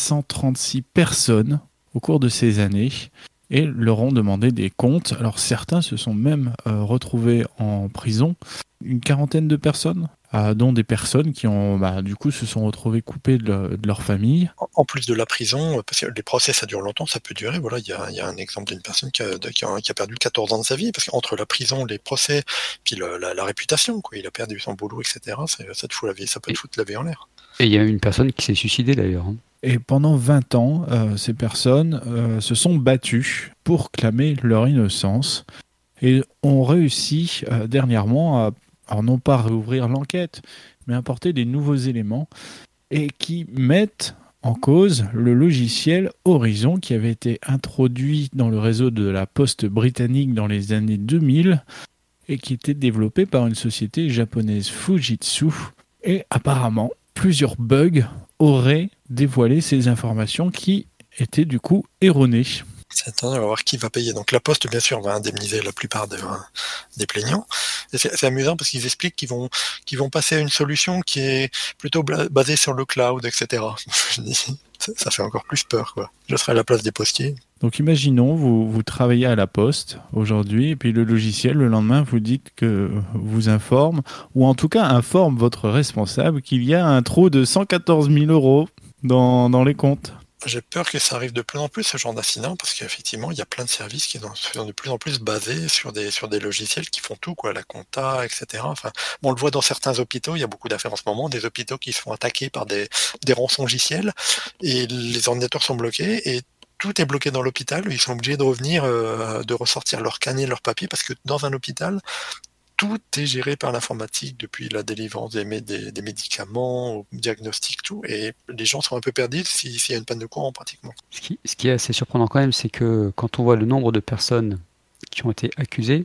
736 personnes au cours de ces années et leur ont demandé des comptes. Alors certains se sont même retrouvés en prison, une quarantaine de personnes, dont des personnes qui ont du coup se sont retrouvées coupées de leur famille. En plus de la prison, parce que les procès ça dure longtemps, ça peut durer. Voilà, il y a un exemple d'une personne qui a perdu 14 ans de sa vie, parce qu'entre la prison, les procès, puis la réputation, quoi, il a perdu son boulot, etc. Ça te fout la vie, ça peut te foutre la vie en l'air. Et il y a une personne qui s'est suicidée d'ailleurs. Et pendant 20 ans, ces personnes se sont battues pour clamer leur innocence et ont réussi dernièrement à, alors non pas réouvrir l'enquête, mais apporter des nouveaux éléments et qui mettent en cause le logiciel Horizon qui avait été introduit dans le réseau de la Poste britannique dans les années 2000 et qui était développé par une société japonaise Fujitsu. Et apparemment, plusieurs bugs auraient dévoilé ces informations qui étaient du coup erronées. On va voir qui va payer. Donc la Poste, bien sûr, va indemniser la plupart des plaignants. Et c'est amusant parce qu'ils expliquent qu'ils vont passer à une solution qui est plutôt basée sur le cloud, etc. Je dis, ça fait encore plus peur, quoi. Je serai à la place des postiers. Donc imaginons, vous travaillez à la Poste aujourd'hui, et puis le logiciel, le lendemain, vous dites que vous informe, ou en tout cas informe votre responsable qu'il y a un trou de 114 000 € dans les comptes. J'ai peur que ça arrive de plus en plus, ce genre d'incident, parce qu'effectivement, il y a plein de services qui sont de plus en plus basés sur des logiciels qui font tout, quoi, la compta, etc. Enfin, bon, on le voit dans certains hôpitaux, il y a beaucoup d'affaires en ce moment, des hôpitaux qui se font attaquer par des rançongiciels, et les ordinateurs sont bloqués, et tout est bloqué dans l'hôpital, ils sont obligés de revenir, de ressortir leur carnet, leur papier, parce que dans un hôpital, tout est géré par l'informatique, depuis la délivrance des médicaments, au diagnostic, tout, et les gens sont un peu perdus s'il y a une panne de courant, pratiquement. Ce qui est assez surprenant quand même, c'est que quand on voit le nombre de personnes qui ont été accusées,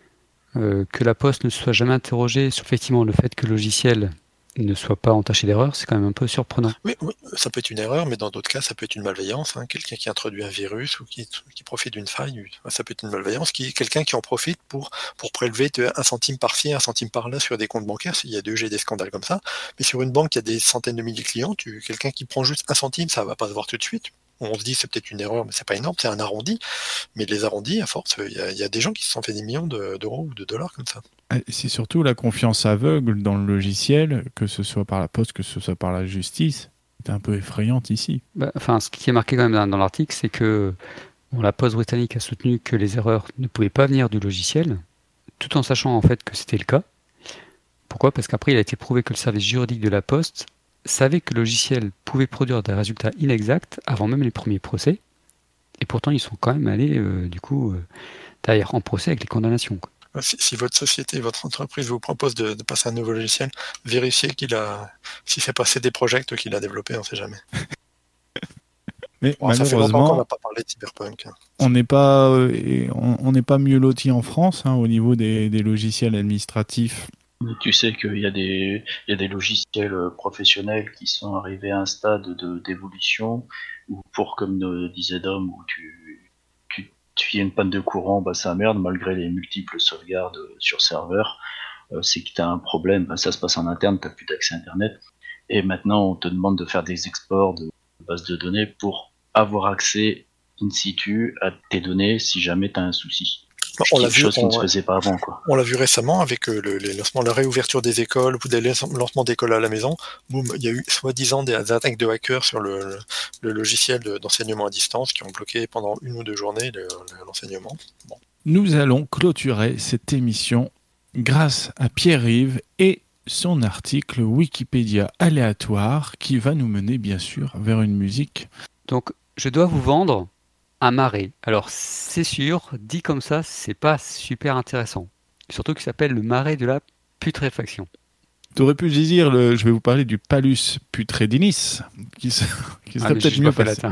que la Poste ne se soit jamais interrogée sur effectivement le fait que le logiciel ne soit pas entaché d'erreur, c'est quand même un peu surprenant. Oui, ça peut être une erreur, mais dans d'autres cas, ça peut être une malveillance. Quelqu'un qui introduit un virus ou qui profite d'une faille, ça peut être une malveillance. Quelqu'un qui en profite pour prélever 1 centime par-ci, 1 centime par-là sur des comptes bancaires. Il y a des scandales comme ça. Mais sur une banque, il y a des centaines de milliers de clients. Quelqu'un qui prend juste 1 centime, ça va pas se voir tout de suite. On se dit c'est peut-être une erreur, mais c'est pas énorme, c'est un arrondi. Mais les arrondis, à force, il y a des gens qui se sont fait des millions d'euros ou de dollars comme ça. C'est surtout la confiance aveugle dans le logiciel, que ce soit par la Poste, que ce soit par la justice. C'est un peu effrayante ici. Ce qui est marqué quand même dans l'article, c'est que la Poste britannique a soutenu que les erreurs ne pouvaient pas venir du logiciel, tout en sachant en fait que c'était le cas. Pourquoi ? Parce qu'après, il a été prouvé que le service juridique de la Poste savait que le logiciel pouvait produire des résultats inexacts avant même les premiers procès, et pourtant ils sont quand même allés derrière en procès avec les condamnations, quoi. Si votre société, votre entreprise vous propose de passer un nouveau logiciel, vérifiez si c'est pas CD Projekt qu'il a développé, on sait jamais. Mais Ça fait longtemps qu'on malheureusement, n'a pas parlé de cyberpunk. on n'est pas mieux loti en France au niveau des logiciels administratifs. Mais tu sais qu'il y a des logiciels professionnels qui sont arrivés à un stade d'évolution où, comme disait Dom, où tu y a une panne de courant, ça merde, malgré les multiples sauvegardes sur serveur, c'est que tu as un problème, ça se passe en interne, tu n'as plus d'accès Internet, et maintenant on te demande de faire des exports de bases de données pour avoir accès in situ à tes données si jamais tu as un souci. On l'a vu, chose qui ne se faisait pas avant, quoi. on l'a vu récemment avec les lancements, la réouverture des écoles ou des lancements d'écoles à la maison. Boum, il y a eu soi-disant des attaques de hackers sur le logiciel d'enseignement à distance qui ont bloqué pendant 1 ou 2 journées l'enseignement. Bon. Nous allons clôturer cette émission grâce à Pierre-Yves et son article Wikipédia aléatoire qui va nous mener bien sûr vers une musique. Donc, je dois vous vendre un marais. Alors, c'est sûr, dit comme ça, c'est pas super intéressant. Surtout qu'il s'appelle le marais de la putréfaction. T'aurais pu dire, je vais vous parler du Palus putredinis, qui serait Mais peut-être je mieux sais pas passé. latin.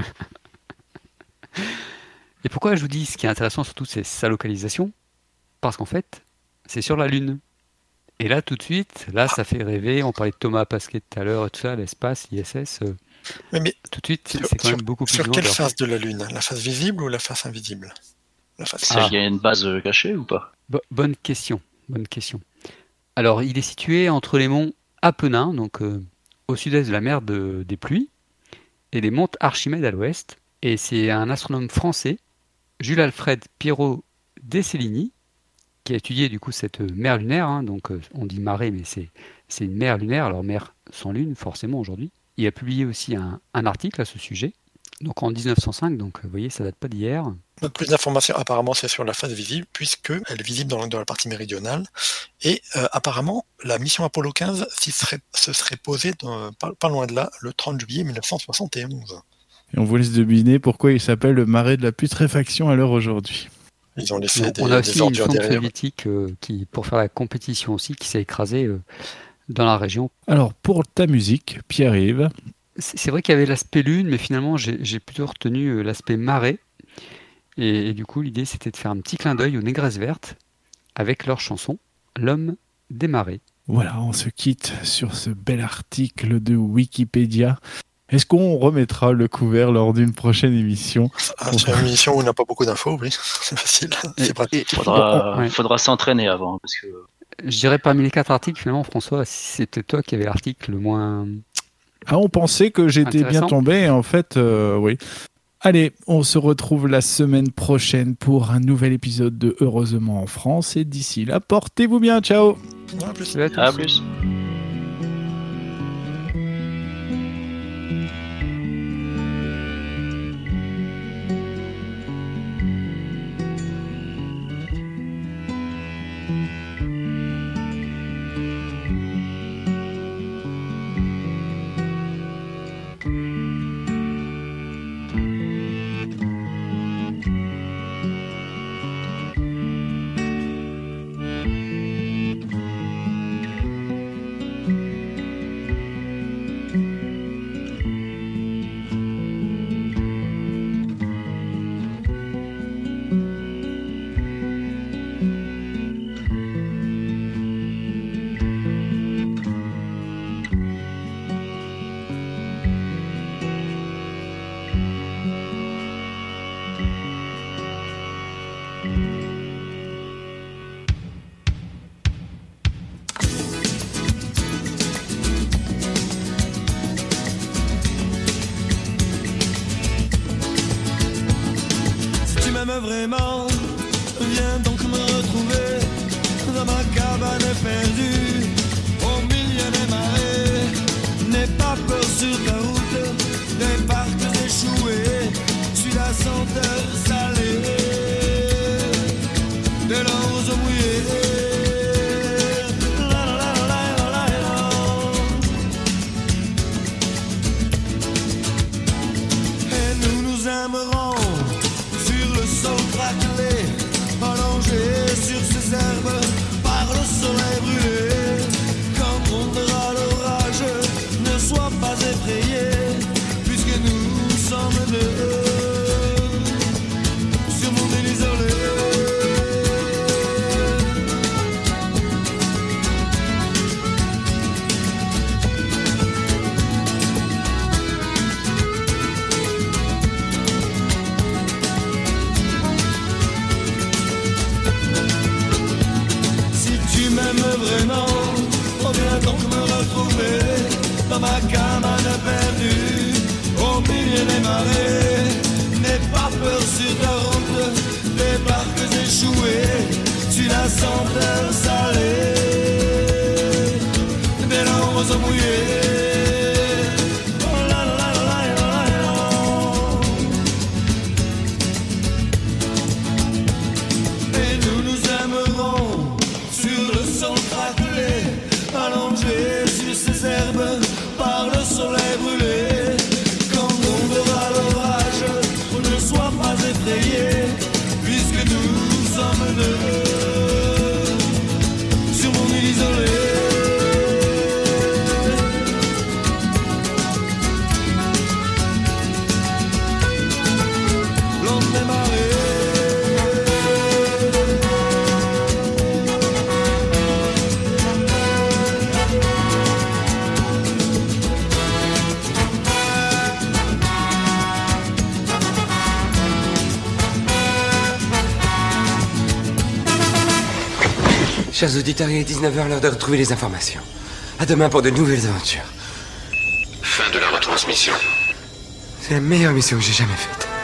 Et pourquoi je vous dis ce qui est intéressant surtout, c'est sa localisation? Parce qu'en fait, c'est sur la Lune. Et là, tout de suite, là, ça fait rêver. On parlait de Thomas Pasquet tout à l'heure, tout ça, l'espace, ISS. Mais Tout de suite, c'est quand même beaucoup plus sur loin quelle de leur- face de la Lune? La face visible ou la face invisible? La face. Il y a une base cachée ou pas? Bonne question. Bonne question. Alors, il est situé entre les monts Apennins, donc au sud-est de la mer des Pluies, et les monts Archimède à l'ouest. Et c'est un astronome français, Jules-Alfred Pierrot Descellini, qui a étudié du coup cette mer lunaire. Hein, donc, on dit marée, mais c'est une mer lunaire. Alors, mer sans lune, forcément, aujourd'hui. Il a publié aussi un article à ce sujet, donc en 1905. Donc, vous voyez, ça date pas d'hier. Plus d'informations, apparemment, c'est sur la face visible, puisqu'elle est visible dans la partie méridionale. Et apparemment, la mission Apollo 15 se serait posée pas loin de là, le 30 juillet 1971. Et on vous laisse deviner pourquoi il s'appelle le marais de la putréfaction à l'heure aujourd'hui. Ils ont laissé On a aussi des une ordures sonde derrière. soviétique qui, pour faire la compétition aussi, qui s'est écrasée dans la région. Alors, pour ta musique, Pierre-Yves, C'est vrai qu'il y avait l'aspect lune, mais finalement, j'ai plutôt retenu l'aspect marée. Et du coup, l'idée, c'était de faire un petit clin d'œil aux Négresses Vertes avec leur chanson « L'homme des marais voilà, on se quitte sur ce bel article de Wikipédia. Est-ce qu'on remettra le couvert lors d'une prochaine émission? C'est une émission où on n'a pas beaucoup d'infos, oui. C'est facile, ». c'est pratique. Ouais. Faudra s'entraîner avant, parce que Je dirais parmi les 4 articles, finalement, François, c'était toi qui avais l'article le moins... Ah, on pensait que j'étais bien Intéressant. tombé, et en fait, oui. Allez, on se retrouve la semaine prochaine pour un nouvel épisode de Heureusement en France. Et d'ici là, portez-vous bien. Ciao! À plus. Salut à tous. à plus. Si tu m'aimes vraiment, viens donc me retrouver dans ma cabane perdue, au milieu des marais. N'aie pas peur sur ta route, des parcs échoués, suis la senteur salée de l'orge mouillée. La, la, la, la, la, la, la. Et nous nous aimerons sur le sol craquelé sans terre salée, des larmes mouillées. Oh la la la la la la. Et nous nous aimerons sur le sol craquelé, allongés sur ces herbes par le soleil brûlé. Quand tombera l'orage, ne sois pas effrayé, puisque nous sommes deux sur mon île isolée. L'onde des marées. Chers auditeurs, il est 19h, l'heure de retrouver les informations. À demain pour de nouvelles aventures. Fin de la retransmission. C'est la meilleure mission que j'ai jamais faite.